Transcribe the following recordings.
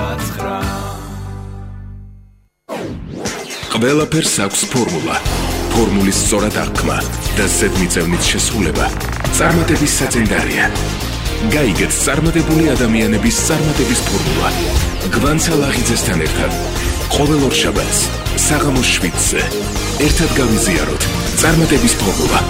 ყველაფერს აქვს ფორმულა. ფორმულის სწორად აღქმა და ზედმიწევნით შესრულება წარმატების საწინდარია. გაიგეთ წარმატებული ადამიანების წარმატების ფორმულა. გვანცა ლაღიძესთან ერთად ყოველ ორშაბათს საღამოს 7-ზე ერთად გავიზიაროთ წარმატების ფორმულა.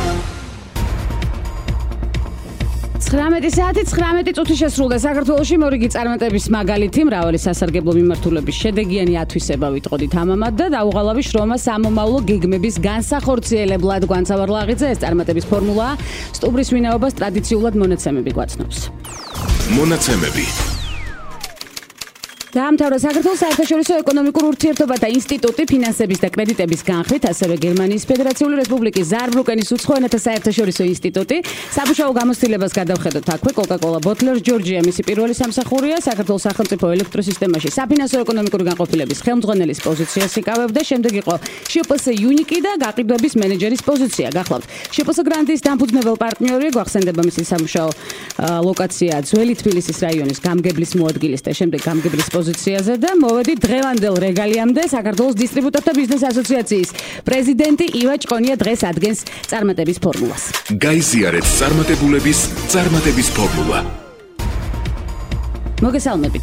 19 საათი 19 წუთი შესრულდა საქართველოში მორიგი წარმატების მაგალითი მრავალი სასარგებლო მიმართულების შედეგიანი ათვისება ვიტყოდით ამამად და დაუღალავი შრომა სამომავლო გეგმების განსახორციელებლად გვანცავარ ლაღიძე ეს წარმატების ფორმულაა სტუბრის ვინაობას ტრადიციულად მონაცემები გვაცნობს. მონაცემები დაამთავრა საქართველოს საერთაშორისო ეკონომიკურ ურთიერთობათა ინსტიტუტი ფინანსების და კრედიტების განხრით, ასევე გერმანიის ფედერაციული რესპუბლიკის ზაარბრუკენის უცხო ენათა საერთაშორისო ინსტიტუტი. სამუშაო გამოცდილებას გადავხედოთ აქვე Coca-Cola Bottlers Georgia მისი პირველი სამსახურია, საქართველოს სახელმწიფო ელექტროსისტემაში საფინანსო ეკონომიკური განყოფილების ხელმძღვანელის პოზიციას იკავებდა, შემდეგ იყო შპს Uniki და გაყიდვების მენეჯერის პოზიცია. გახლავთ შპს გრანდის დამფუძნებელ პარტნიორი, გვახსენდება მისი სამუშაო ლოკაცია ძველი თბილისის რაიონის გამგებლის მოადგილის და შემდეგ გამგებლის პოზიციაზე და მოვედი დღევანდელ რეგალიამდე საქართველოს დისტრიბუტორთა ბიზნეს ასოციაციის პრეზიდენტი ივა ჭყონია დღეს ადგენს წარმატების ფორმულას. გაიზიარეთ წარმატებულების წარმატების ფორმულა. მოგესალმებით.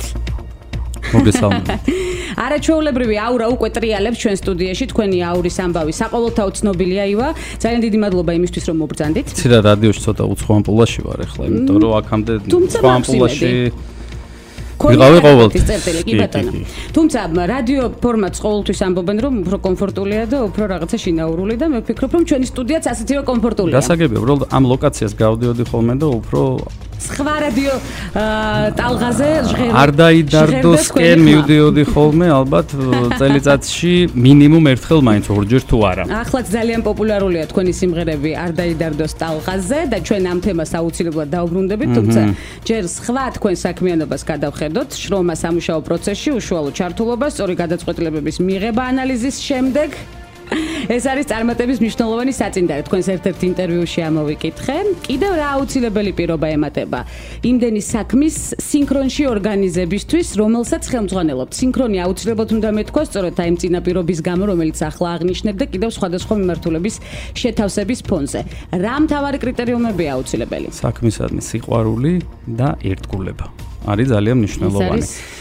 არაჩვეულებრივი აურა უკვე ტრიალებს ჩვენ სტუდიაში თქვენი აურის ამბავი საყოველთაო ცნობილია ივა ძალიან დიდი მადლობა იმისთვის რომ მობრძანდით. ცირა რადიოში ცოტა უცხო ამპულაში ვარ ახლა იმიტომ რომ აქამდე უცხო ამპულაში ვიყავი ყოველთვის კი ბატონო. თუმცა რადიო ფორმატს ყოველთვის ამბობენ რომ უფრო კომფორტულია და უფრო რაღაცა შინაურული და მე ვფიქრობ რომ ჩვენი სტუდიაც ასეთივე კომფორტულია. გასაგებია უბრალოდ ამ ლოკაციას გავდიოდი ხოლმე და უფრო სხვა რადიო ტალღაზე ჟღერდა. არ დაიდარდოსკენ მივდიოდი ხოლმე ალბათ წელიწადში მინიმუმ ერთხელ მაინც ორჯერ თუ არა. ახლაც ძალიან პოპულარულია თქვენი სიმღერები არ დაიდარდოს ტალღაზე და ჩვენ ამ თემას აუცილებლად დავბრუნდებით, თუმცა ჯერ სხვა თქვენ საქმიანობას გადავხედოთ, შრომა სამუშაო პროცესში, უშუალო ჩართულობა, სწორი გადაწყვეტილებების მიღება ანალიზის შემდეგ. ეს არის წარმატების მნიშვნელოვანი საწინდარი. თქვენს ერთ-ერთ ინტერვიუში ამოვიკითხე. კიდევ რა აუცილებელი პირობა ემატება იმდენი საქმის სინქრონში ორგანიზებისთვის, რომელსაც ხელმძღვანელობთ. სინქრონი აუცილებლად უნდა მეთქვა სწორედ აი ამ წინაპირობის გამო, რომელიც ახლა აღნიშნეთ და კიდევ სხვადასხვა მიმართულების შეთავსების ფონზე. რა მთავარი კრიტერიუმებია აუცილებელი? საქმისადმი სიყვარული და ერთგულება. არის ძალიან მნიშვნელოვანი.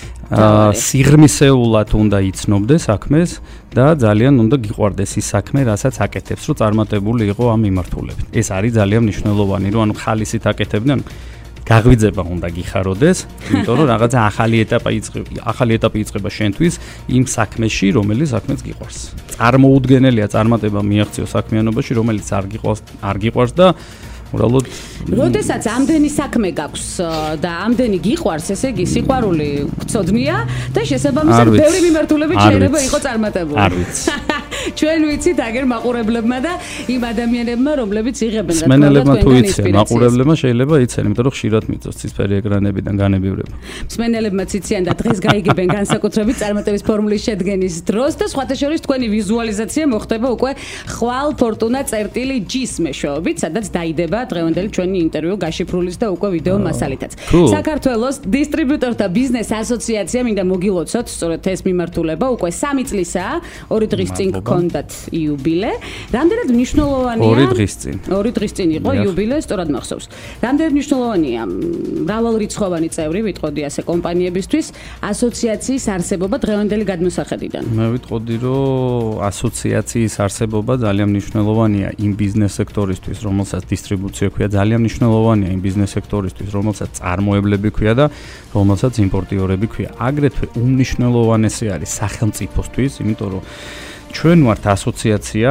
სიღრმისეულად უნდა იცნობდეს საქმეს და ძალიან უნდა გიყვარდეს ის საქმე, რასაც აკეთებს, რომ წარმატებული იყო ამ მიმართულებით. ეს არის ძალიან მნიშვნელოვანი, რომ ანუ ხალისით აკეთებდნენ, გაღვიძება უნდა გიხაროდეს, იმიტომ რომ რაღაცა ახალი ეტაპი იწყება შენთვის იმ საქმეში, რომელიც საქმეც გიყვარს. წარმოუდგენელია წარმატება მიაღწიო საქმიანობაში, რომელიც არ გიყვარს და უბრალოდ როდესაც ამდენი საქმე გაქვს და ამდენი გიყვარს, ესე იგი სიყვარული გწოდნია და შესაბამისად ბევრი მიმართულებით შეიძლება იყოს წარმატებული. არ ვიცი. ჩვენ ვიცით აგერ მაყურებლებმა და იმ ადამიანებმა, რომლებიც იღებენ რა მსმენელებმა თუ იციან, მაყურებლებმა შეიძლება იციან, იმიტომ რომ ხშირად მიწოს ცისფერი ეკრანებიდან განებივრება. მსმენელებმაც იციან და დღეს გაიგებენ განსაკუთრებით წარმატების ფორმულის შედგენის დროს და სხვათა შორის თქვენი ვიზუალიზაცია მოხდება უკვე ხვალ ფორტუნა წერტილი G-ს მეშვეობით, სადაც დაიდება დღევანდელი ჩვენი ინტერვიუ გაშიფრულის და უკვე ვიდეო მასალითაც. საქართველოს დისტრიბუტორთა ბიზნეს ასოციაცია მინდა მოგილოცოთ, სწორედ ეს მიმართულება უკვე 3 წლისაა, 2 დღის წინ გქონდათ იუბილე. რამდენად მნიშვნელოვანია? 2 დღის წინ იყო იუბილე, სწორად მახსოვს. რამდენად მნიშვნელოვანია მრავალრიცხოვანი წევრი, ვიტყოდი ასე კომპანიებისთვის ასოციაციის არსებობა დღევანდელი გადმოსახედიდან? მე ვიტყოდი, რომ ასოციაციის არსებობა ძალიან მნიშვნელოვანია იმ ბიზნეს სექტორისთვის, რომელსაც დისტრიბუცია ქვია, ძალიან მნიშვნელოვანია იმ ბიზნეს სექტორისთვის, რომელსაც წარმოებლები ქვია და რომელსაც იმპორტიორები ქვია. აგრეთვე უმნიშვნელოვანესი არის სახელმწიფოსთვის, იმიტომ რომ ჩვენ ვართ ასოციაცია,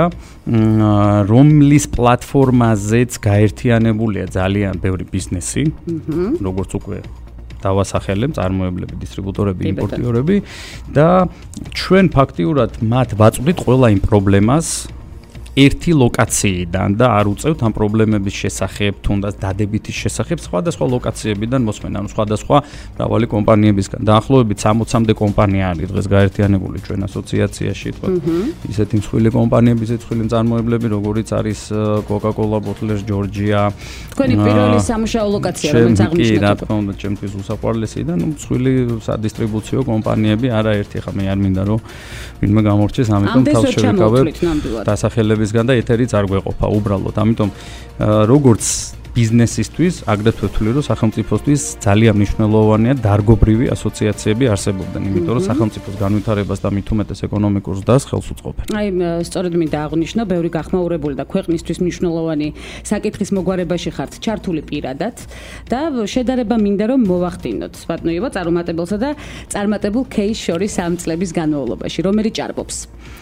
რომლის პლატფორმაზეც გაერთიანებულია ძალიან ბევრი ბიზნესი, როგორც უკვე დავასახელებ, წარმოებლები, დისტრიბუტორები, იმპორტიორები, და ჩვენ ფაქტიურად მათ ვაწვდით ყველა იმ პრობლემას, ერთი ლოკაციიდან და არ უწევთ ამ პრობლემების შესახებ, თუნდაც დადებითის შესახებ სხვადასხვა ლოკაციებიდან მოსმენ, ანუ სხვადასხვა მრავალი კომპანიებისგან. დაახლოებით 60-მდე კომპანია არის დღეს გაერთიანებული ჩვენ ასოციაციაში, თქვა ისეთი მსხვილი კომპანიები, ისეთი მსხვილი მწარმოებლები, როგორიც არის Coca-Cola, Bottler, Georgia. თქვენი პირველი სამუშაო ლოკაცია, რომელიც აღნიშნეთ. რა თქმა უნდა, ჩემთვის უსაყვარლესი და მსხვილი სადისტრიბუციო კომპანიები არაერთი, ხა მე არ მინდა რომ ვინმე გამორჩეს, ამიტომ თავს შევიკავებ დასახელებისგან და ეთერიც არ გვეყოფა უბრალოდ. ამიტომ როგორც ბიზნესისთვის, აგრეთვე ვთვლი, რომ სახელმწიფოსთვის ძალიან მნიშვნელოვანია დარგობრივი ასოციაციები არსებობდნენ, იმიტომ რომ სახელმწიფოს განვითარებას და მით უმეტეს ეკონომიკურ ზრდას ხელს უწყობენ. აი, სწორედ მინდა აღვნიშნო, ბევრი გახმაურებული და ქვეყნისთვის მნიშვნელოვანი საკითხის მოგვარებაში ხართ ჩართული პირადად და შედარება მინდა რომ მოვახდინოთ. ბატონო ივა, წარუმატებელსა და წარმატებულ кейს შორის 3 წლების განმავლობაში, რომელი ჭარბობს?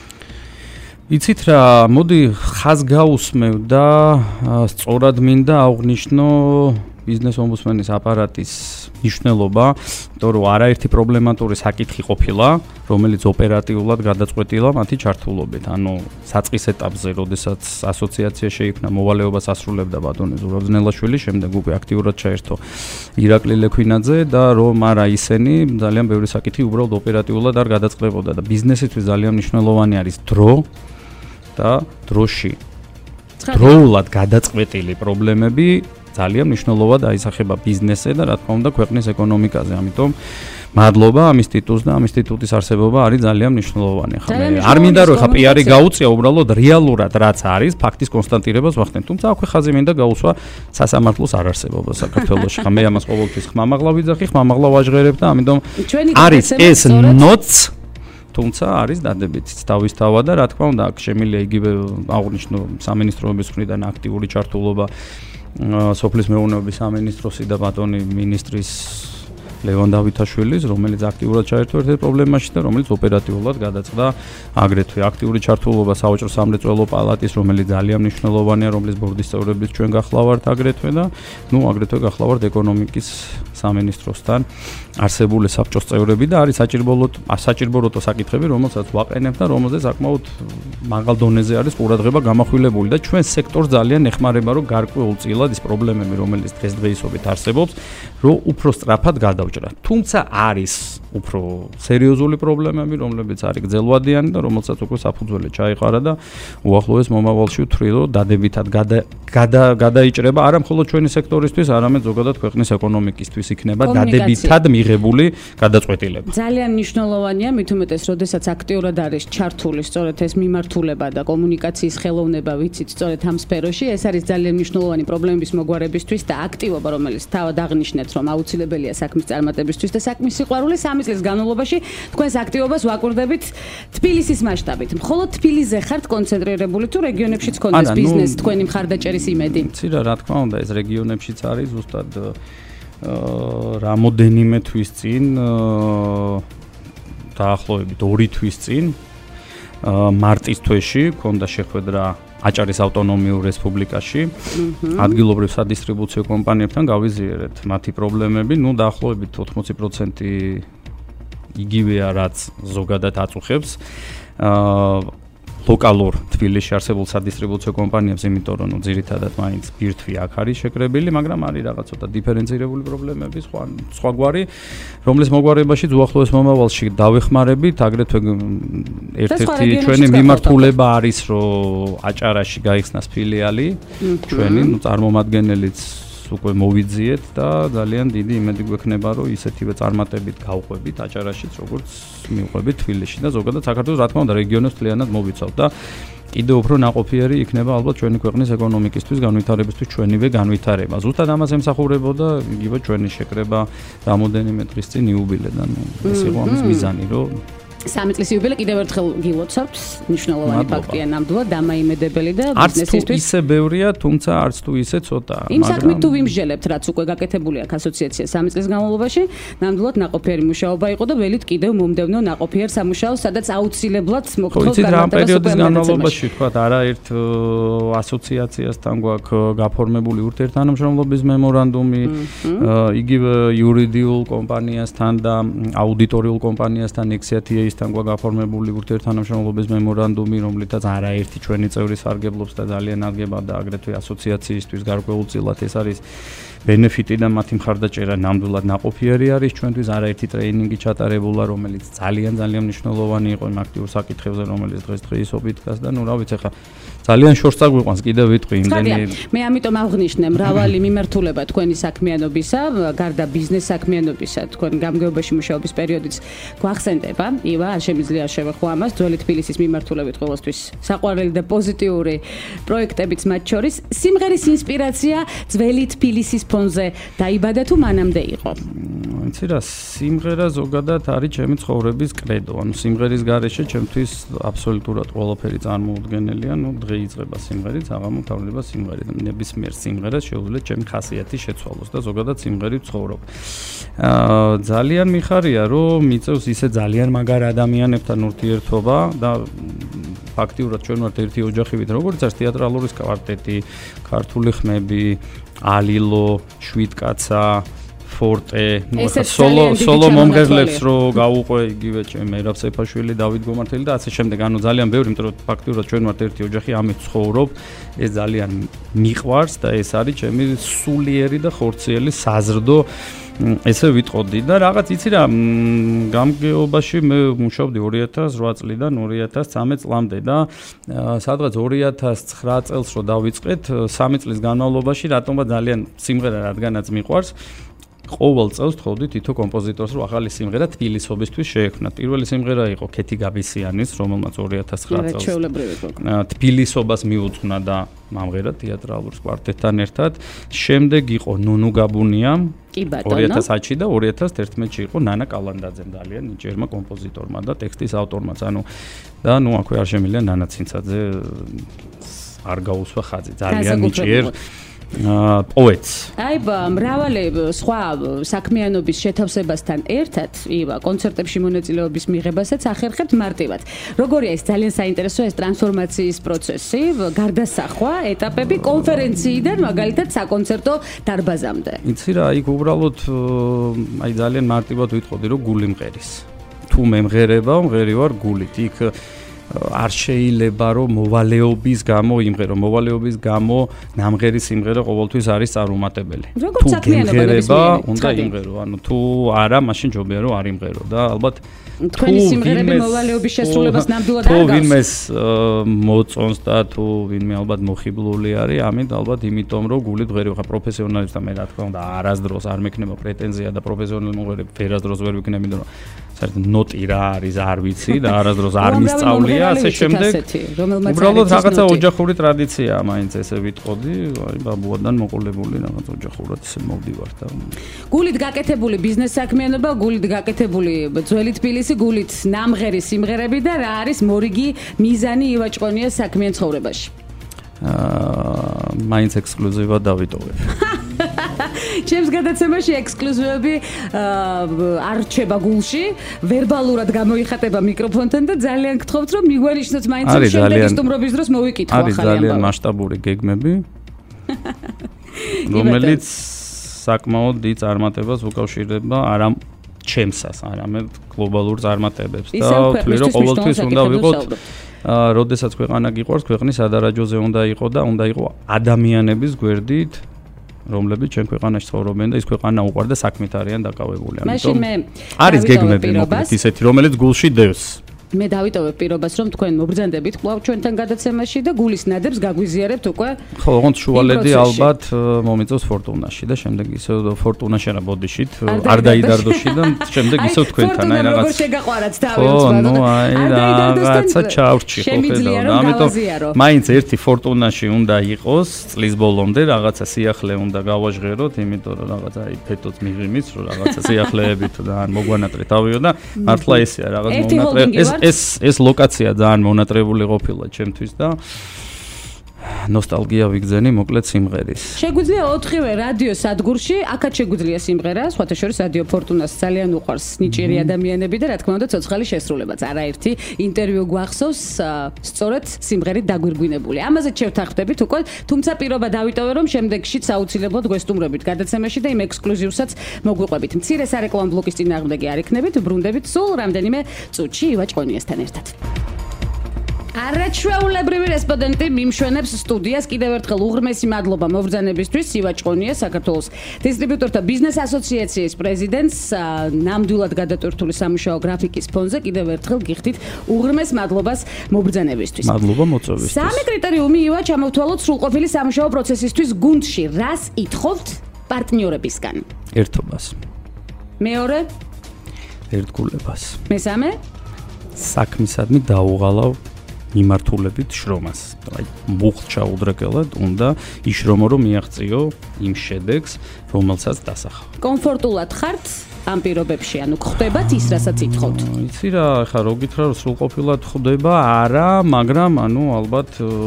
იცით რა, მოდი ხაზ გავუსმევ და სწორად მინდა აღვნიშნო ბიზნეს ომბუდსმენის აპარატის მნიშვნელობა, იმიტომ რომ არაერთი პრობლემატური საკითხი ყოფილა, რომელიც ოპერატიულად გადაწყვეტილა მათი ჩართულობით. ანუ საწყის ეტაპზე, როდესაც ასოციაცია შეიქმნა, მოვალეობას ასრულებდა ბატონი ზურაბ ძნელაშვილი, შემდეგ უკვე აქტიურად ჩაერთო ირაკლი ლექვინაძე და რომ არა ისინი ძალიან ბევრი საკითხი უბრალოდ ოპერატიულად არ გადაწყდებოდა და ბიზნესისთვის ძალიან მნიშვნელოვანი არის დრო და დროში დროულად გადაწყვეტილი პრობლემები ძალიან მნიშვნელოვნად აისახება ბიზნესზე და რა თქმა უნდა ქვეყნის ეკონომიკაზე. ამიტომ მადლობა ამ ინსტიტუტს და ამ ინსტიტუტის არსებობა არის ძალიან მნიშვნელოვანი. ხა მე არ მინდა რომ ხა პიარი გაუწია, უბრალოდ რეალურად რაც არის, ფაქტის კონსტატირებას ვახდენ. თუმცა აქვე ხაზი მინდა გაუსვა სასამართლოს არარსებობა საქართველოში. ხა მე ამას ყოველთვის ხმამაღლა ვიძახი, ხმამაღლა ვაჟღერებ და ამიტომ არის ეს ნოც თუმცა არის დადებითიც თავისთავად და რა თქმა უნდა აქ შემილია იგივე აღნიშნო სამინისტროების მხრიდან აქტიური ჩართულობა სოფლის მეურნეობის სამინისტროსი და ბატონი მინისტრის ლევან დავითაშვილის, რომელიც აქტიურად ჩაერთო ერთ-ერთ პრობლემაში და რომელიც ოპერატიულად გადაწყდა აგრეთვე აქტიური ჩართულობა საოჭრო სამრეწველო პალატის, რომელიც ძალიან მნიშვნელოვანია, რომლის ბორდის წევრებიც ჩვენ გახლავართ აგრეთვე და აგრეთვე გახლავართ ეკონომიკის სამინისტროსთან არსებული საბჭოს წევრები და არის საჭირბოროტო საკითხები, რომელსაც ვაყენებ და რომელზეც საკმაოდ მაღალ დონეზე არის ყურადღება გამახვილებული და ჩვენ სექტორს ძალიან ეხმარება, რომ გარკვეულწილად ის პრობლემები, რომელიც დღესდღეობით არსებობს, რომ უფრო სწრაფად გადავჭრა. თუმცა არის უფრო სერიოზული პრობლემები, რომლებიც არის გრძელვადიანი და რომელსაც უკვე საფუძველი ჩაიყარა და უახლოეს მომავალში ვთვლი, რომ დადებითად გადაიჭრება არა მხოლოდ ჩვენი სექტორისთვის, არამედ ზოგადად ქვეყნის ეკონომიკისთვის იქნება დადებითად მიღებული გადაწყვეტილება. ძალიან მნიშვნელოვანია, მით უმეტეს, როდესაც აქტიურად არის ჩართული სწორედ ეს მიმართულება და კომუნიკაციის ხელოვნება, ვიცით, სწორედ ამ სფეროში, ეს არის ძალიან მნიშვნელოვანი პრობლემების მოგვარებისთვის და აქტივობა, რომელიც თავად აღნიშნეთ, რომ აუცილებელია საქმის წარმატებისთვის და საქმის სიყვარული 3 წლის განმავლობაში თქვენს აქტივობას ვაკვირდებით თბილისის მასშტაბით. მხოლოდ თბილისზე ხართ კონცენტრირებული თუ რეგიონებშიც გქონდეს ბიზნეს თქვენი მხარდაჭერის იმედი? ცირა, რა თქმა უნდა, ეს რეგიონებშიც არის ზუსტად რამოდენიმე თვის წინ დაახლოებით 2 თვის წინ მარტის თვეში ქონდა შეხვედრა აჭარის ავტონომიურ რესპუბლიკაში ადგილობრივ სადისტრიბუციო კომპანიებთან გავიზიარეთ მათი პრობლემები, დაახლოებით 80% იგივეა, რაც ზოგადად აწუხებს ლოკალურ თბილისში არსებულ სადისტრიბუციო კომპანიებს, იმიტომ რომ ძირითადად მაინც ბირთვი აქ არის შეკრებილი, მაგრამ არის რაღაც ცოტა დიფერენცირებული პრობლემები, სხვაგვარი, რომლის მოგვარებაშიც უახლოეს მომავალში დავეხმარებით, აგრეთვე ერთ-ერთი ჩვენი მიმართულება არის, რომ აჭარაში გაიხსნას ფილიალი, ჩვენი წარმომადგენელიც უკვე მოვიძიეთ და ძალიან დიდი იმედი გვექნება, რომ ისეთივე წარმატებით გავყვებით აჭარაშიც, როგორც მივყვებით თბილისში და ზოგადად საქართველოს, რა თქმა უნდა, რეგიონებს მთლიანად მოვიცავთ და კიდევ უფრო ნაყოფიერი იქნება ალბათ ჩვენი ქვეყნის ეკონომიკისთვის, განვითარებისთვის ჩვენივე განვითარება. ზუსტად ამას ემსახურებოდა იგივე ჩვენი შეკრება რამოდენიმე დღის წინ იუბილედან. ეს იყო ამის მიზანი, რომ 3 წლის იუბილე კიდევ ერთხელ გილოცავთ, მნიშვნელოვანი ფაქტია ნამდვილად დამაიმედებელი და ბიზნესისთვის. არც თუ ისე ბევრია, თუმცა არც თუ ისე ცოტა. იმ საქმით თუ ვიმსჯელებთ, რაც უკვე გაკეთებული აქვს ასოციაცია 3 წლის განმავლობაში, ნამდვილად ნაყოფიერი მუშაობა იყო და ველით კიდევ მომდევნო ნაყოფიერ სამუშაოს, სადაც აუცილებლად მოხდოს განმარტება პერიოდის განმავლობაში, თქვა, არაერთ ასოციაციასთან გვაქვს გაფორმებული ურთიერთთანამშრომლობის მემორანდუმი, იგივე იურიდიულ კომპანიასთან და აუდიტორიულ კომპანიასთან XCTA ერისთან გვაქვს გაფორმებული ურთიერთთანამშრომლობის მემორანდუმი, რომლითაც არაერთი ჩვენი წევრი სარგებლობს და ძალიან აღგება და აგრეთვე ასოციაციისთვის გარკვეულწილად ეს არის ბენეფიტი და მათი მხარდაჭერა ნამდვილად ნაყოფიერი არის ჩვენთვის არაერთი ტრეინინგი ჩატარებულა, რომელიც ძალიან მნიშვნელოვანი იყო იმ აქტიურ საკითხებზე, რომელიც დღესდღეობით დგას და რა ვიცი ხა ძალიან შორს წაგვიყვანს კიდევ ვიტყვი იმდენი მე ამიტომ აღვნიშნე მრავალი მიმართულება თქვენი საქმიანობისა, გარდა ბიზნეს საქმიანობისა, თქვენ გამგეობაში მუშაობის პერიოდიც გვახსენდება. ივა, არ შემიძლია შევეხო ამას, ძველი თბილისის მიმართულებით ყოველთვის საყვარელი და პოზიტიური პროექტებიც მათ შორის. სიმღერის ინსპირაცია ძველი თბილისის ფონზე დაიბადა თუ მანამდე იყო? იცი რა, სიმღერა ზოგადად არის ჩემი ცხოვრების კრედო. ანუ სიმღერის გარეშე ჩემთვის აბსოლუტურად ყველაფერი წარმოუდგენელია. დღე იწყება სიმღერით, აღამოთავრდება სიმღერით. ნებისმიერ სიმღერას შეუძლია ჩემი ხასიათი შეცვალოს და ზოგადად სიმღერით ცხოვრობ. ძალიან მიხარია, რომ მიწევს ისე ძალიან მაგარ ადამიანებთან ურთიერთობა და ფაქტიურად ჩვენ ვართ ერთი ოჯახივით, როგორც არის თეატრალური კვარტეტი, ქართული ხმები, ალილო, შვიდკაცა, ფორტე, სოლო მომღერლებს რო გაუყვე იგივე ჩემ მერაბ სეფაშვილი, დავით გომართელი და ასე შემდეგ. ანუ ძალიან ბევრი, იმიტომ რომ ფაქტიურად ჩვენ ვართ ერთი ოჯახი, ამით ცხოვრობ. ეს ძალიან მიყვარს და ეს არის ჩემი სულიერი და ხორციელი საზრდო ესე ვიტყოდი და რაღაც იცი რა, გამგეობაში მე მუშაობდი 2008 წლიდან 2013 წლამდე და სადღაც 2009 წელს რო დავიწყეთ 3 წლის განმავლობაში რატომღა ძალიან სიმღერა რადგანაც მიყვარს ყოველ წელს თხოვდი თითო კომპოზიტორს რომ ახალი სიმღერა თბილისობისთვის შეექმნა. პირველი სიმღერა იყო ქეთი გაბისიანის, რომელმაც 2009 წელს თბილისობას მიუძღვნა და მომღერა თეატრალურ კვარტეტთან ერთად. შემდეგ იყო ნუნუ გაბუნია 2010-ში და 2011-ში იყო ნანა კალანდაძემ, ძალიან ნიჭიერმა კომპოზიტორმა და ტექსტის ავტორმაც. და აქვე არ შემიძლია ნანა ცინცაძე არ გაუსვა ხაზი, ძალიან ნიჭიერ პოეტს. აი, მრავალი სხვა საქმიანობის შეთავსებასთან ერთად, ივა, კონცერტებში მონაწილეობის მიღებასაც ახერხებთ მარტივად. როგორია ეს ძალიან საინტერესოა ეს ტრანსფორმაციის პროცესი, გარდასახვა, ეტაპები კონფერენციიდან, მაგალითად, საკონცერტო დარბაზამდე. იცი რა, იქ უბრალოდ აი ძალიან მარტივად ვიტყოდი, რომ გული მღერის. თუ მე მღერება, მღერი ვარ გულით. იქ არ შეიძლება რომ მოვალეობის გამო იმღერო, მოვალეობის გამო ნამღერი სიმღერა ყოველთვის არის წარუმატებელი. თუ გემღერება, უნდა იმღერო, ანუ თუ არა, მაშინ ჯობია რომ არ იმღერო და ალბათ თქვენი სიმღერები მოვალეობის შესრულებას ნამდვილად არ გავს. თუ ვინმეს მოწონს და თუ ვინმე ალბათ მოხიბლული არის, ამით ალბათ იმიტომ რომ გულით მღერი ხარ პროფესიონალისტა მე რა თქმა უნდა არასდროს არ მექნება პრეტენზია და პროფესიონალი მომღერები ვერასდროს ვერ ვიქნები, იმიტომ რომ საერთოდ ნოტი რა არის არ ვიცი და არასდროს არ მისწავლია ასე შემდეგ. უბრალოდ რაღაცა ოჯახური ტრადიციაა, მაინც ესე ვიტყოდი, აი ბაბუადან მოყოლებული რაღაც ოჯახურად ესე მოვდივარ და გულით გაკეთებული ბიზნეს საქმიანობა, გულით გაკეთებული ძველი თბილისი, გულით ნამღერი სიმღერები და რა არის მორიგი მიზანი ივა ჭყონიას საქმიან ცხოვრებაში? მაინც ექსკლუზივად დავიტოვებ. ჩემს გადაცემაში ექსკლუზივები არ რჩება გულში, ვერბალურად გამოიხატება მიკროფონთან და ძალიან გთხოვთ რომ მიგვენიშნოთ მაინც შემდეგი სტუმრობის დროს მოვიკითხო ახალი ამბავი. არის ძალიან მასშტაბური გეგმები, რომელიც საკმაოდ დიდ წარმატებას უკავშირდება არა ჩემსას, არამედ გლობალურ წარმატებებს და ვთვლი რომ ყოველთვის უნდა ვიყოთ როდესაც ქვეყანა გიყვარს, ქვეყნის სადარაჯოზე უნდა იყო და უნდა იყო ადამიანების გვერდით რომლებიც ჩვენ ქვეყანაში ცხოვრობენ და ის ქვეყანა უყვარდა საქმით არიან დაკავებული. ამიტომ არის გეგმები მოკლედ ისეთი, რომელიც გულში დევს. მე დავიტოვებ პირობას რომ თქვენ მობრძანდებით კვლავ ჩვენთან გადაცემაში და გულის ნადებს გაგვიზიარებთ უკვე. ხო, ოღონდ შუალედი ალბათ მომიწევს ფორტუნაში და შემდეგ ისე ფორტუნაში არა ბოდიშით, არ დაიდარდოში და შემდეგ ისე თქვენთან აი რაღაც. როგორ შეგაყვარათ დავიწყოთ. ნუ აი რაღაცა ჩავრჩი ხო ხედავ და ამიტომ მაინც ერთი ფორტუნაში უნდა იყოს წლის ბოლომდე რაღაცა სიახლე უნდა გავაჟღეროთ, იმიტომ რომ რაღაცა აი ფეთოც მიღიმის რომ რაღაცა სიახლეებით და ან მოგვანატრეთ ავიო და მართლა ესეა რაღაც მონატრე ეს ლოკაცია ძალიან მონატრებული ყოფილა ჩემთვის და ნოსტალგია ვიგზენი მოკლედ სიმღერის. შეგვიძლია 4-ვე რადიო სადგურში, აქაც შეგვიძლია სიმღერა, სხვათა შორის რადიო ფორტუნას ძალიან უყვარს ნიჭიერი ადამიანები და რა თქმა უნდა ცოცხალი შესრულებაც. არაერთი ინტერვიუ გვახსოვს სწორედ სიმღერით დაგვირგვინებული. ამაზეც შევთანხმდებით უკვე, თუმცა პირობა დავიტოვე რომ შემდეგშიც აუცილებლად გვესტუმრებით გადაცემაში და იმ ექსკლუზივსაც მოგვიყვებით. მცირე სარეკლამო ბლოკის წინააღმდეგი არ იქნებით, ბრუნდებით სულ რამდენიმე წუთში ივაჭ ყონიასთან ერთად. არაჩვეულებრივი რესპონდენტი მიმშვენებს სტუდიას. კიდევ ერთხელ უღრმესი მადლობა მობრძანებისთვის. ივაჭ ყონია, საქართველოს დისტრიბიუტორთა ბიზნეს ასოციაციის პრეზიდენტს, ნამდვილად გადატვირთული სამუშაო გრაფიკის ფონზე. კიდევ ერთხელ გიხდით უღრმეს მადლობას მობრძანებისთვის. მადლობა მოწვევისთვის. 3 კრიტერიუმი ივაჭ ამოვთვალოთ სრულყოფილი სამუშაო პროცესისთვის გუნდში. რას ითხოვთ პარტნიორებისგან? ერთობას. მეორე? ერთგულებას. მესამე? საქმისადმი დაუღალავ მიმართულებით შრომას. აი, მუხტ ჩაუდრეკელად უნდა იშრომო რომ მიაღწიო იმ შედეგს, რომელსაც დასახავ. კომფორტულად ხართ ამ პირობებში, ანუ ხდებათ ის, რასაც ითხოვთ? იცი რა, ხა რო გითხრა რომ სრულყოფილად ხდება, არა, მაგრამ ანუ ალბათ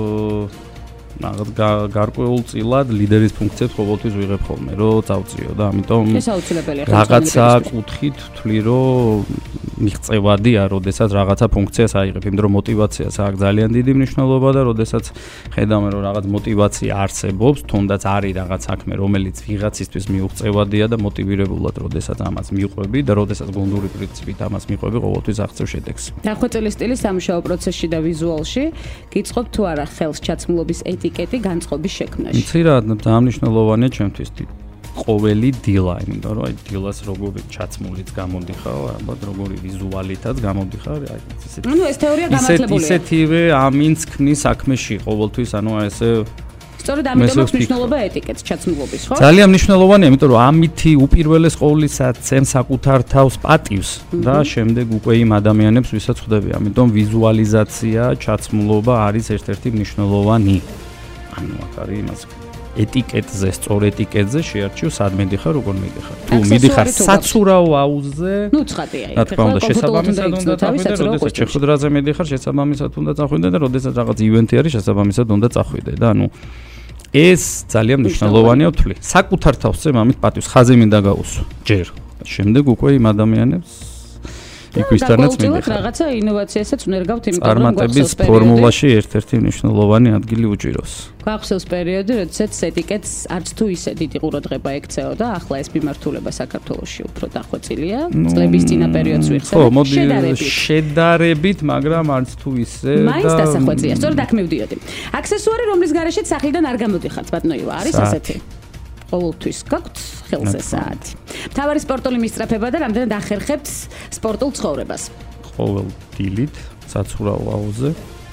რაღაც გარკვეულ წილად ლიდერის ფუნქციებს ყოველთვის ვიღებ ხოლმე, რომ წავწიო და ამიტომ ეს აუცილებელია. რაღაცა კუთხით ვთვლი, რომ მიღწევადია, როდესაც რაღაცა ფუნქციას აიღებ, იმიტომ რომ მოტივაციას აქვს ძალიან დიდი მნიშვნელობა და როდესაც ხედავენ რომ რაღაც მოტივაცია არსებობს, თუნდაც არის რაღაც საქმე, რომელიც ვიღაცისთვის მიუღწევადია და მოტივირებულად როდესაც ამას მიყვები და როდესაც გუნდური პრინციპით ამას მიყვები, ყოველთვის აღწევ შედეგს. დახვეწილი სტილის სამუშაო პროცესში და ვიზუალში გიწყობ თუ არა ხელს ჩაცმულობის ეტიკეტი განწყობის შექმნაში? იცი რა, დაამნიშნელოვანია ჩემთვის ყოველი დილა, იმიტომ რომ აი დილას როგორი ჩაცმულიც გამოდიხარ, ალბათ როგორი ვიზუალითაც გამოდიხარ, აი ესეთი. ანუ ეს თეორია გამართლებულია. ისეთივე ამინც ქმნის საქმეში ყოველთვის, ანუ ესე სწორედ ამიტომ აქვს მნიშვნელობა ეტიკეტს ჩაცმულობის, ხო? ძალიან მნიშვნელოვანია, იმიტომ რომ ამითი უპირველეს ყოვლისა ცემ საკუთარ თავს პატივს და შემდეგ უკვე იმ ადამიანებს ვისაც ხვდები. ამიტომ ვიზუალიზაცია, ჩაცმულობა არის ერთ-ერთი მნიშვნელოვანი. ანუ აქ არის იმას ეტიკეტზე, სწორ ეტიკეტზე შეარჩიო სად მიდიხარ, როგორ მიდიხარ. თუ მიდიხარ საცურაო აუზზე, ნუ ცხადია, რა თქმა უნდა, შესაბამისად უნდა წახვიდე, როდესაც შეხვედრაზე მიდიხარ, შესაბამისად უნდა წახვიდე და როდესაც რაღაც ივენთი არის, შესაბამისად უნდა წახვიდე და ანუ ეს ძალიან მნიშვნელოვანია ვთვლი. საკუთარ თავს წემ ამით პატივს ხაზი მინდა გაუსვა. ჯერ. შემდეგ უკვე იმ ადამიანებს იქვისთანაც მიდიხარ. რაღაცა ინოვაციასაც უნერგავთ, იმიტომ რომ წარმატების ფორმულაში ერთ-ერთი მნიშვნელოვანი ადგილი უჭირავს. გვახსოვს პერიოდი, როდესაც ეტიკეტს არც თუ ისე დიდი ყურადღება ექცეოდა, ახლა ეს მიმართულება საქართველოში უფრო დახვეწილია. წლების წინა პერიოდს ვიხსენებ. ხო, მოდი შედარებით, მაგრამ არც თუ ისე და მაინც დასახვეწია. სწორედ აქ მივდიოდი. აქსესუარი, რომლის გარეშეც სახლიდან არ გამოდიხართ, ბატონო ივა, არის ასეთი? ყოველთვის გაქვთ ხელზე საათი. მთავარი სპორტული მისწრაფება და რამდენად ახერხებთ სპორტულ ცხოვრებას? ყოველ დილით საცურაო აუზზე.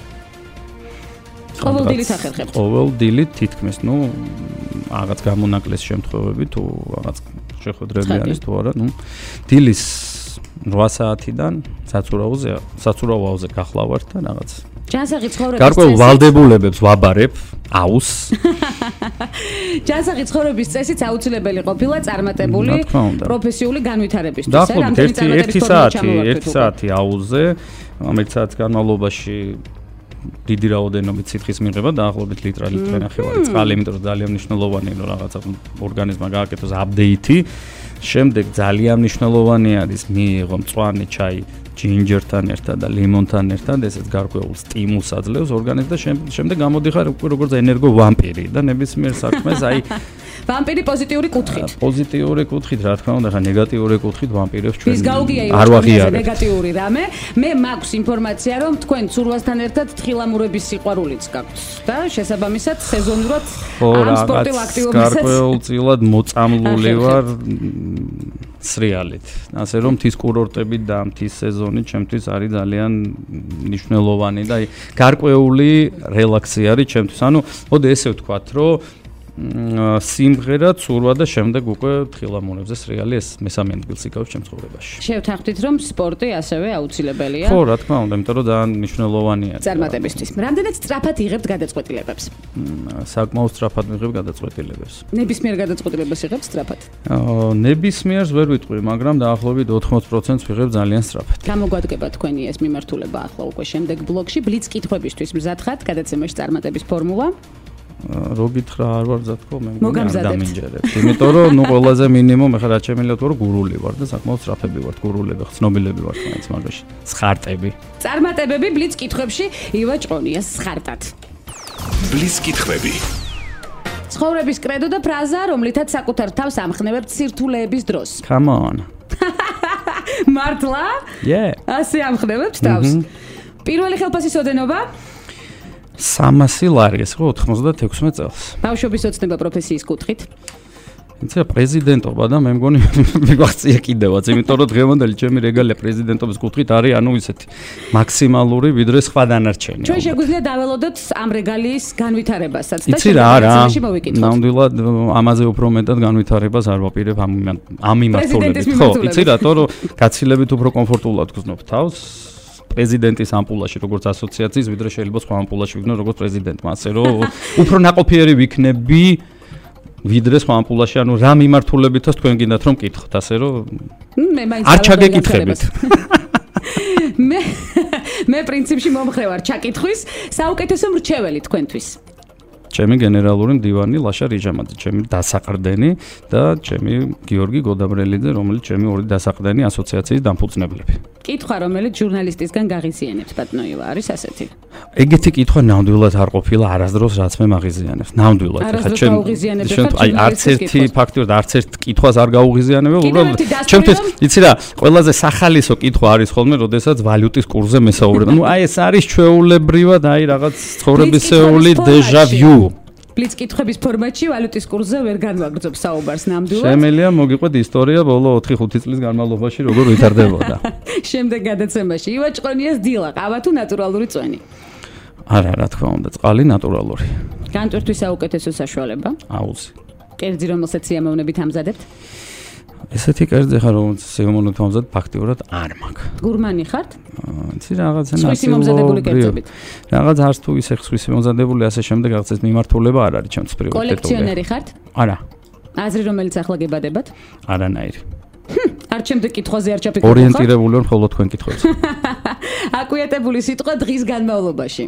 ყოველ დილით ახერხებთ? ყოველ დილით თითქმის, ნუ რაღაც გამონაკლეს შემთხვევები თუ რაღაც შეხვედრები არის თუ არა, ნუ დილის 8 საათიდან საცურაო აუზზე გახლავართ და რაღაც ჯანსაღი ცხოვრების გარკვეულ ვალდებულებებს ვაბარებ აუს. ჯანსაღი ცხოვრების წესიც აუცილებელი ყოფილა წარმატებული პროფესიული განვითარებისთვის. დაახლოებით 1 საათი აუზზე, ამერცაც განმავლობაში დიდი რაოდენობით სითხის მიღება, დაახლოებით ლიტრ-ნახევარი წყალი, იმიტომ რომ ძალიან მნიშვნელოვანია რომ რაღაცა ორგანიზმმა გააკეთოს აპდეიტი. შემდეგ ძალიან მნიშვნელოვანი არის მიიღო მწვანე ჩაი ჯინჯერთან ერთად და ლიმონთან ერთად, ესეც გარკვეულ სტიმულს აძლევს ორგანიზმს და შემდეგ გამოდიხარ უკვე როგორც ენერგო ვამპირი და ნებისმიერ საქმეს აი ვამპირი პოზიტიური კუთხით. პოზიტიური კუთხით, რა თქმა უნდა, ხა ნეგატიური კუთხით ვამპირებს ჩვენ არ ვაღიარებთ. ნეგატიური რამე. მე მაქვს ინფორმაცია, რომ თქვენ ცურვასთან ერთად თხილამურების სიყვარულიც გაქვთ და შესაბამისად სეზონურად ამ სპორტულ აქტივობასაც გარკვეულწილად მოწამლული ვარ სრიალით. ასე რომ მთის კურორტები და მთის სეზონი ჩემთვის არის ძალიან მნიშვნელოვანი და აი გარკვეული რელაქსი არის ჩემთვის. ანუ მოდი ესე ვთქვათ, რომ სიმღერა, ცურვა და შემდეგ უკვე თხილამურებზე სრიალი ეს მესამე ადგილს იკავებს ჩემს ცხოვრებაში. შევთანხმდით, რომ სპორტი ასევე აუცილებელია. ხო, რა თქმა უნდა, იმიტომ რომ ძალიან მნიშვნელოვანია. წარმატებისთვის. რამდენად სწრაფად იღებთ გადაწყვეტილებებს? საკმაოდ სწრაფად მიღებ გადაწყვეტილებებს. ნებისმიერ გადაწყვეტილებას იღებთ სწრაფად? ნებისმიერს ვერ ვიტყვი, მაგრამ დაახლოებით 80%-ს ვიღებ ძალიან სწრაფად. გამოგვადგება თქვენი ეს მიმართულება ახლა უკვე შემდეგ ბლოკში ბლიც კითხვებისთვის მზად ხართ გადაცემაში წარმატების ფორმულა? რო გითხრა არ ვარ მზადქო, მე არ დამინჯერებ. იმიტომ რომ ნუ ყველაზე მინიმუმ ეხლა რაც შემიძლია თქვა რომ გურული ვარ და საკმაოდ სწრაფები ვარ, გურულები, ცნობილები ვარ მაინც მაგაში. სხარტები. წარმატებები ბლიც კითხვებში ივა ჭყონიას სხარტად. ბლიც კითხვები. ცხოვრების კრედო და ფრაზა, რომლითაც საკუთარ თავს ამხნევებთ სირთულეების დროს. Come on. მართლა? Yeah. ასე ამხნევებთ თავს. პირველი ხელფასის ოდენობა? 300 ლარი, ეს ხო 96 წელს. ბავშვობის ოცნება პროფესიის კუთხით. იცი პრეზიდენტობა და მე მგონი მივახცია კიდევაც, იმიტომ რომ დღევანდელი ჩემი რეგალია პრეზიდენტობის კუთხით არის, ანუ ისეთი მაქსიმალური ვიდრე სხვა დანარჩენი. ჩვენ შეგვიძლია დაველოდოთ ამ რეგალიის განვითარებასაც და იცი რა არა, ნამდვილად ამაზე უფრო მეტად განვითარებას არ ვაპირებ ამ მიმართულებით. ხო, იცი რატო რომ გაცილებით უფრო კომფორტულად გრძნობ თავს. პრეზიდენტის ამპულაში როგორც ასოციაციის ვიდრე შეიძლება სხვა ამპულაში ვიქნო როგორც პრეზიდენტმა, ასე რომ უფრო ნაყოფიერი ვიქნები ვიდრე სხვა ამპულაში, ანუ რა მიმართულებითაც თქვენ გინდათ რომ მკითხოთ, ასე რომ მე მაინც არ ჩაგეკითხებით. მე პრინციპში მომხრე ვარ ჩაკითხვის, საუკეთესო მრჩეველი თქვენთვის. ჩემი გენერალური მდივანი ლაშა რიჟამაძე, ჩემი დასაყრდენი და ჩემი გიორგი გოდაბრელიძე, რომელიც ჩემი ორი დასაყრდენი ასოციაციის დამფუძნებლები. კითხვა, რომელიც ჟურნალისტისგან გაღიზიანებთ, ბატონო ივა, არის ასეთი. ეგეთი კითხვა ნამდვილად არ ყოფილა არასდროს რაც მე მაღიზიანებს. ნამდვილად. აი არც ერთი ფაქტიურად არც ერთ კითხვას არ გაუღიზიანებებ, უბრალოდ ჩემთვის იცი რა, ყველაზე სახალისო კითხვა არის ხოლმე, როდესაც ვალუტის კურსზე მესაუბრება. ნუ აი ეს არის ჩვეულებრივად აი რაღაც ცხოვრებისეული დეჟა ვიუ. ბლიც კითხვების ფორმატში ვალუტის კურსზე ვერ განვაგრძობ საუბარს ნამდვილად. შემელია მოგიყვეთ ისტორია ბოლო 4-5 წლის განმავლობაში როგორ ვითარდებოდა. შემდეგ გადაცემაში ივა ჭყონიას დილა, ყავა თუ ნატურალური წვენი? არა, რა თქმა უნდა, წყალი ნატურალური. განტვირთვის საუკეთესო საშუალება? აუზი. კერძი, რომელსაც სიამოვნებით ამზადებთ? ესეთი კერძი ხარ, რომელსაც სიამოვნებით ამზადებ, ფაქტიურად არ მაქვს. გურმანი ხართ? იცი რაღაცა სხვისი მომზადებული კერძებით. რაღაც არც თუ ისე სხვისი მომზადებული, ასე შემდეგ რაღაც ეს მიმართულება არ არის ჩემთვის პრიორიტეტული. კოლექციონერი ხართ? არა. აზრი რომელიც ახლა გებადებათ? არანაირი. არ ჩემზე კითხვაზე არ ჩაფიქრობ. ორიენტირებული ვარ მხოლოდ თქვენ კითხვებზე. აკვიატებული სიტყვა დღის განმავლობაში.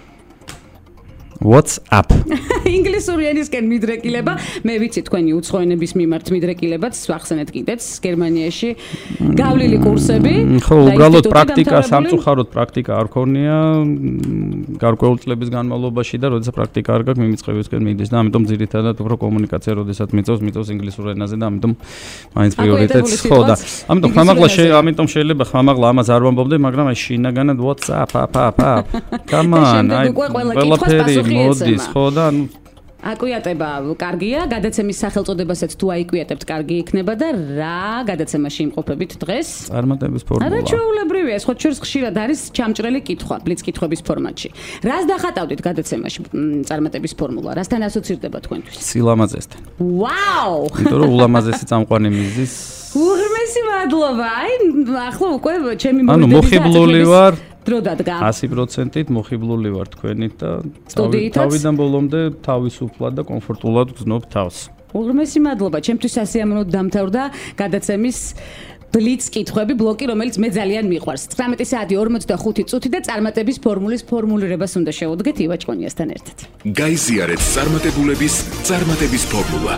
What's up? ინგლისური ენისკენ მიდრეკილება, მე ვიცი თქვენი უცხოენების მიმართ მიდრეკილებაც, ვახსენეთ კიდეც გერმანიაში გავლილი კურსები. ხო, უბრალოდ პრაქტიკა, სამწუხაროდ პრაქტიკა არ ქონია გარკვეული წლების განმავლობაში და როდესაც პრაქტიკა არ გაქვს, მიმიწყებისკენ მიდის და ამიტომ ძირითადად უფრო კომუნიკაცია როდესაც მიწევს ინგლისურ ენაზე და ამიტომ მაინც პრიორიტეტს ხო და ამიტომ შეიძლება ხმამაღლა ამას არ ვამბობდე, მაგრამ აი შინაგანად what's up? Come on, აი ყველაფერი მოდის ხო და ნუ აკვიატება კარგია, გადაცემის სახელწოდებასაც თუ აიკვიატებთ, კარგი იქნება და რა გადაცემაში იმყოფებით დღეს? წარმატების ფორმულა. არა ჩვეულებრივია, ეს ხო ჩვენს ხშირად არის ჩამჭრელი კითხვა, ბლიც კითხვების ფორმატში. რას დახატავდით გადაცემაში წარმატების ფორმულა? რასთან ასოცირდება თქვენთვის? სილამაზესთან. ვაუ! იმიტომ რომ ულამაზესი წამყვანი მიზის. უღრმესი მადლობა. აი, ახლა უკვე ჩემი მოვიდები. ანუ მოხიბლული ვარ. დრო დადგა 100%-ით მოხიბლული ვარ თქვენით და თავიდან ბოლომდე თავისუფლად და კომფორტულად გზნობ თავს. უღრმესი მადლობა, ჩემთვის სასიამოვნოდ დამთავრდა გადაცემის ბლიც კითხვები ბლოკი, რომელიც მე ძალიან მიყვარს. 19 საათი 45 წუთი და წარმატების ფორმულის ფორმულირებას უნდა შევუდგეთ ივა ჭყონიასთან ერთად. გაიზიარეთ წარმატების ფორმულა.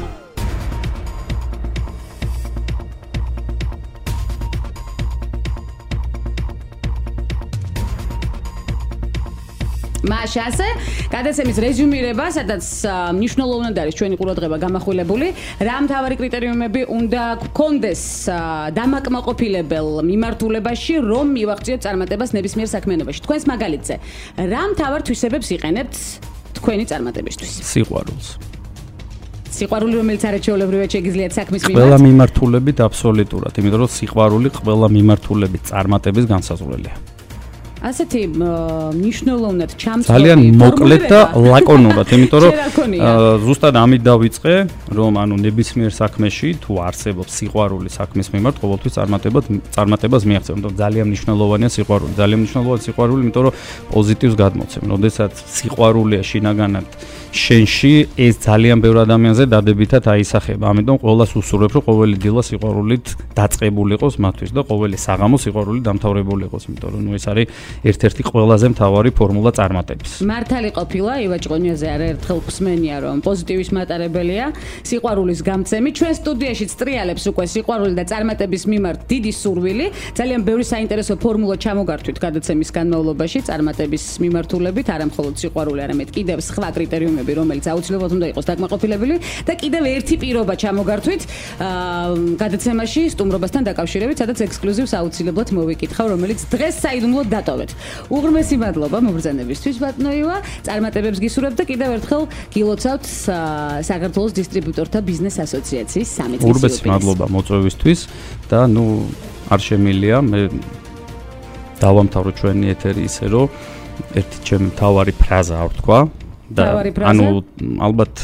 მაშასე გადაცემის რეზუმირება, სადაც მნიშვნელოვნად არის ჩვენი ყურადღება გამახვილებული, რა მთავარი კრიტერიუმები უნდა გქონდეს დამაკმაყოფილებელ მიმართულებაში, რომ მივაღწიოთ წარმატებას ნებისმიერ საქმიანობაში. თქვენს მაგალითზე, რა მთავარ თვისებებს იყენებთ თქვენი წარმატებისთვის? სიყვარულს. სიყვარული, რომელიც არაჩვეულებრივად შეგიძლიათ საქმის მიმართ? ყველა მიმართულებით აბსოლუტურად, იმიტომ რომ სიყვარული ყველა მიმართულებით წარმატების განსაზღვრელია. ასეთი მნიშვნელოვნად ჩამწვარი ძალიან მოკლედ და ლაკონურად, იმიტომ რომ ზუსტად ამით დავიწყე, რომ ანუ ნებისმიერ საქმეში თუ არსებობს სიყვარული საქმის მიმართ, ყოველთვის წარმატებას მიაღწევ. იმიტომ ძალიან მნიშვნელოვანია სიყვარული. ძალიან მნიშვნელოვანია სიყვარული, იმიტომ რომ პოზიტივს გადმოცემ. როდესაც სიყვარულია შინაგანად შენში, ეს ძალიან ბევრ ადამიანზე დადებითად აისახება. ამიტომ ყველას უსურვებ, რომ ყოველი დილა სიყვარულით დაწყებული იყოს მათთვის და ყოველი საღამო სიყვარულით დამთავრებული იყოს, იმიტომ რომ ეს არის ერთ-ერთი ყველაზე მთავარი ფორმულა წარმატების. მართალი ყოფილა ივა ჭყონიაძე არაერთხელ ხსმენია, რომ პოზიტივის მატარებელია სიყვარულის გამცემი. ჩვენ სტუდიაში წრიალებს უკვე სიყვარული და წარმატების მიმართ დიდი სურვილი. ძალიან ბევრი საინტერესო ფორმულა ჩამოგართვით გადაცემის განმავლობაში წარმატების მიმართულებით, არა მხოლოდ სიყვარული, არამედ კიდევ სხვა კრიტერიუმები, რომელიც აუცილებლად უნდა იყოს დაკმაყოფილებელი და კიდევ ერთი პირობა ჩამოგართვით გადაცემაში სტუმრობასთან დაკავშირებით, სადაც ექსკლუზივს აუცილებლად მოვიკითხავ, რომელიც დღეს საიდუმლოდ დატოვეთ. უღრმესი მადლობა მობრძანებისთვის, ბატონო ივა, წარმატებებს გისურვებთ და კიდევ ერთხელ გილოცავთ საქართველოს დისტრიბუტორთა ბიზნეს ასოციაციის სამი წლის უღრმესი მადლობა მოწვევისთვის და არ შემილია მე დავამთავრო ჩვენი ეთერი ისე რომ ერთი ჩემი მთავარი ფრაზა არ თქვა და ალბათ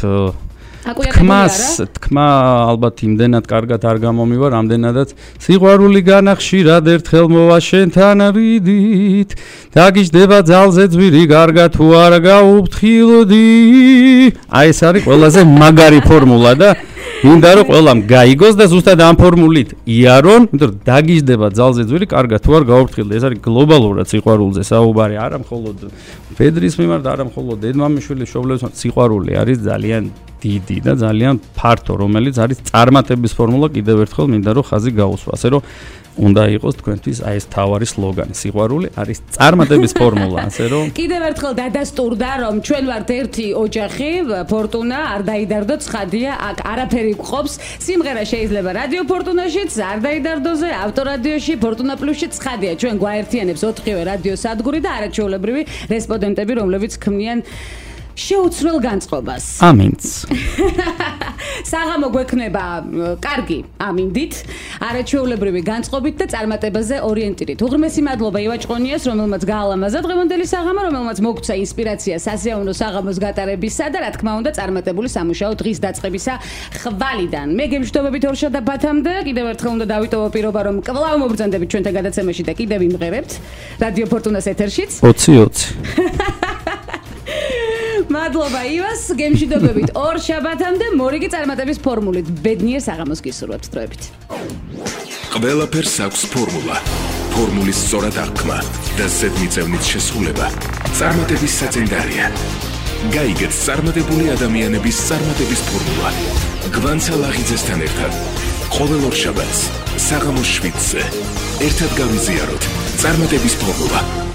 თქმა ალბათ იმდენად კარგად არ გამომივა, რამდენადაც სიყვარული განახშირად ერთხელ მოვა შენთან რიდით, დაგიждდება ძალზე ძვირი გარგა თუ არ გაუფრთხილდი. აი ეს არის ყველაზე მაგარი ფორმულა და მინდა რომ ყველამ გაიგოს და ზუსტად ამ ფორმულით იარონ, იმიტომ რომ დაგიждდება ძალზე ძვირი კარგა თუ არ გაუფრთხილდი. ეს არის გლობალურად სიყვარულზე საუბარი, არა მხოლოდ ფედრის მიმართ, არა მხოლოდ დედმამიშვილის შობლების მიმართ. სიყვარული არის ძალიან დიდი და ძალიან ფართო, რომელიც არის წარმატების ფორმულა. კიდევ ერთხელ მინდა რომ ხაზი გაუსვა, ასე რომ უნდა იყოს თქვენთვის აი ეს თავარი სლოგანი. სიყვარული არის წარმატების ფორმულა, ასე რომ კიდევ ერთხელ დადასტურდა, რომ ჩვენ ვართ ერთი ოჯახი, ფორტუნა არ დაიდარდო, ცხადია, აქ არაფერი გყობს. სიმღერა შეიძლება რადიო ფორტუნაშიც, არ დაიდარდოზე, ავტორადიოში, ფორტუნა პლუსში ცხადია. ჩვენ გვაერთიანებს 4-ვე რადიო სადგური და არაჩვეულებრივი რესპონდენტები, რომლებიც ქმნიან შეუცვლელ განწყობას. ამინც. საღამო გვექნება კარგი ამინდით, არაჩვეულებრივი განწყობით და წარმატებაზე ორიენტირით. უღრმესი მადლობა ივა ჭყონიას, რომელმაც გაალამაზა დღევანდელი საღამო, რომელმაც მოგცა ინსპირაცია სასიამოვნო საღამოს გატარებისა და რა თქმა უნდა წარმატებული სამუშაო დღის დაწყებისა ხვალიდან. მე გემშვიდობებით ორშაბათ ბათამდე, კიდევ ერთხელ უნდა დავიტოვო პირობა, რომ კვლავ მობრძანდებით ჩვენთან გადაცემაში და კიდევ იმღერებთ რადიო ფორტუნას ეთერშიც. 20-20. მადლობა ივას, გემშვიდობებით ორ შაბათამდე მორიგი წარმატების ფორმულით. ბედნიერ საღამოს გისურვებთ დროებით. ყველაფერს აქვს ფორმულა. ფორმულის სწორად აღქმა და ზედმიწევნით შესრულება წარმატების საწინდარია. გაიგეთ წარმატებული ადამიანების წარმატების ფორმულა. გვანცა ლაღიძესთან ერთად ყოველ ორ შაბათს საღამოს 7-ზე ერთად გავიზიაროთ წარმატების ფორმულა.